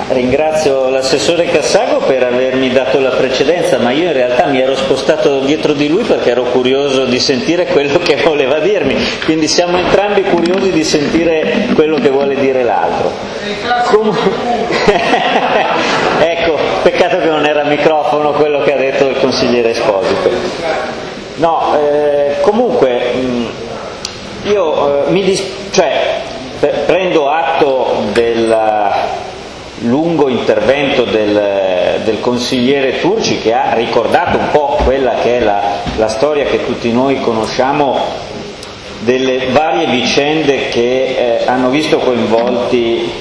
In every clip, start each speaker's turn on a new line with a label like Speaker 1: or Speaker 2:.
Speaker 1: ringrazio l'assessore Cassago per avermi dato la precedenza, ma io in realtà mi ero spostato dietro di lui perché ero curioso di sentire quello che voleva dirmi, quindi siamo entrambi curiosi di sentire quello che vuole dire l'altro. Ecco, peccato che non era microfono quello che ha detto il consigliere Esposito. No, comunque io prendo atto del lungo intervento del consigliere Turci, che ha ricordato un po' quella che è la storia che tutti noi conosciamo delle varie vicende che hanno visto coinvolti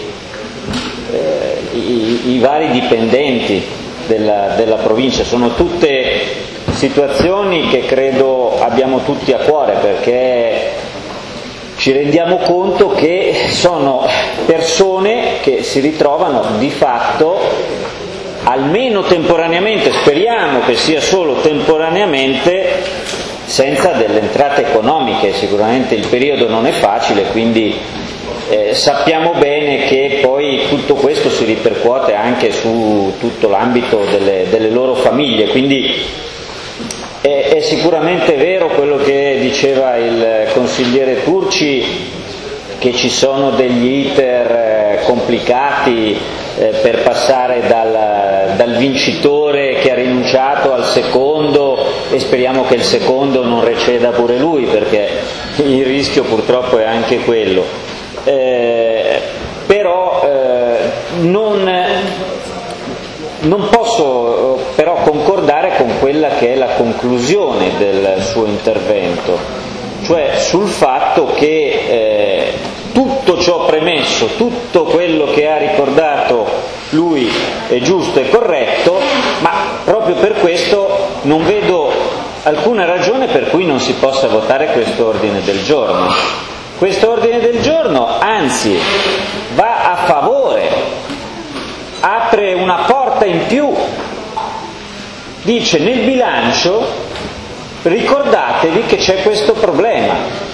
Speaker 1: i vari dipendenti della provincia. Sono tutte situazioni che credo abbiamo tutti a cuore, perché ci rendiamo conto che sono persone che si ritrovano di fatto, almeno temporaneamente, speriamo che sia solo temporaneamente, senza delle entrate economiche. Sicuramente il periodo non è facile, quindi sappiamo bene che poi tutto questo si ripercuote anche su tutto l'ambito delle loro famiglie, quindi è sicuramente vero quello che diceva il consigliere Turci, che ci sono degli iter complicati per passare dal vincitore che ha rinunciato al secondo, e speriamo che il secondo non receda pure lui, perché il rischio purtroppo è anche quello. Però non posso però concordare con quella che è la conclusione del suo intervento, cioè sul fatto che tutto ciò premesso, tutto quello che ha ricordato lui è giusto e corretto, ma proprio per questo non vedo alcuna ragione per cui non si possa votare questo ordine del giorno. Questo ordine del giorno, anzi, va a favore, apre una porta in più, dice: nel bilancio ricordatevi che c'è questo problema,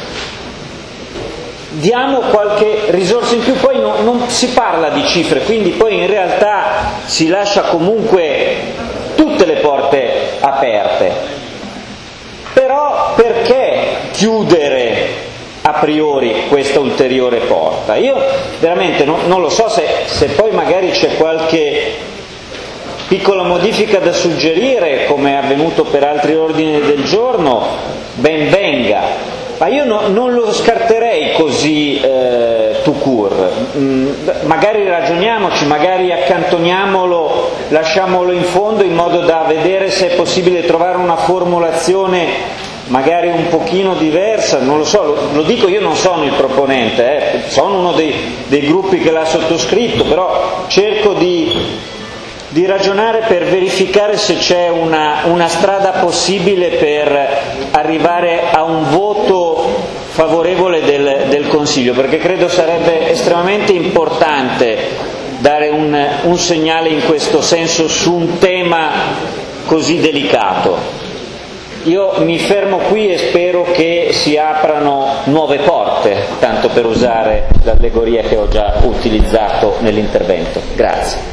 Speaker 1: diamo qualche risorsa in più. Poi non si parla di cifre, quindi poi in realtà si lascia comunque tutte le porte aperte. Però perché chiudere a priori questa ulteriore porta? Io veramente non lo so, se poi magari c'è qualche piccola modifica da suggerire, come è avvenuto per altri ordini del giorno, ben venga, ma io non lo scarterei così tout court. Magari ragioniamoci, magari accantoniamolo, lasciamolo in fondo, in modo da vedere se è possibile trovare una formulazione magari un pochino diversa. Non lo so, lo dico, io non sono il proponente, sono uno dei gruppi che l'ha sottoscritto, però cerco di ragionare per verificare se c'è una strada possibile per arrivare a un voto favorevole del Consiglio, perché credo sarebbe estremamente importante dare un segnale in questo senso su un tema così delicato. Io mi fermo qui e spero che si aprano nuove porte, tanto per usare l'allegoria che ho già utilizzato nell'intervento. Grazie.